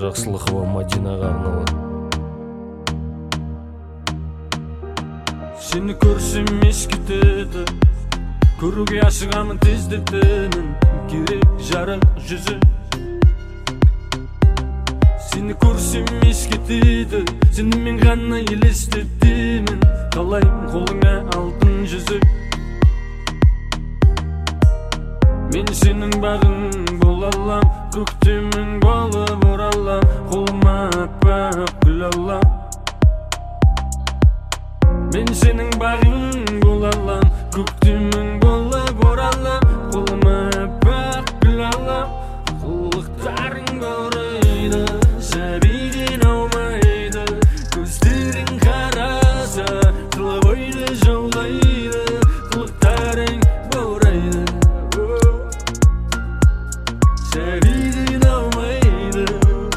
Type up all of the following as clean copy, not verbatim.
Жақсылықова Мадинаға арналады. Сені көрсем еш кетеді, көруге ашығамын тездетемін, керек жарық жүзі. Сені көрсем еш кетеді, сенімен ғана елестетемін, қалаймын қолыңа алтын жүзік. Мен сенің бағың бола алам, көктемің болып оралам, қолыма аппақ гүл алам. Мен сенің бағың бола алам, көктемің болып оралам, қолыма аппақ гүл алам. Қылықтарың баурайды, сәбиден аумайды, көздерің қараса қылып ойды жаулайды. Қылықтарың баурайды, сәбиден аумайды.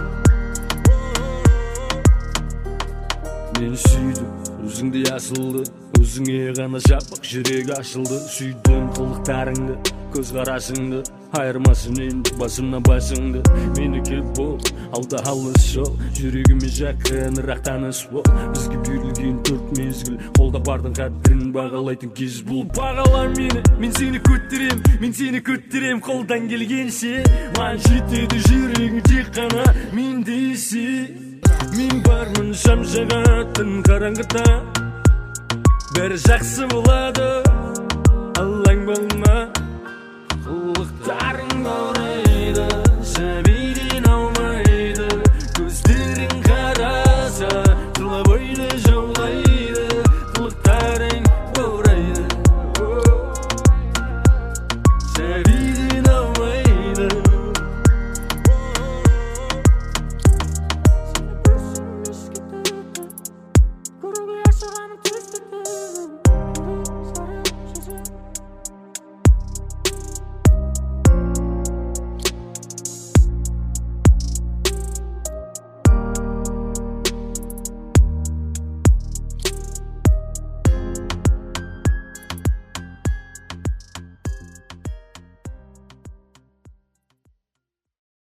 Мен сүйдім, өзіңді асылды, өзіңе ғана жапық жүрек ашылды. Сүйдім қылықтарыңды, көз қарашыңды, айырмасын енді басымнан басыңды. Менікі бол, алда алыс жол, жүрегіме жақынырақ таныс бол. Бізге берілген 4 мезгіл, қолда бардың қадірін бағалайтын кез бұл. Бағала мені, мен сені көтерем, мен сені көтерем қолдан келгенше. Маған жетеді жүрегің тек қана мен десе. Мен бармын шам жағатын қараңғыда, бәрі жақсы болады, алаң болма.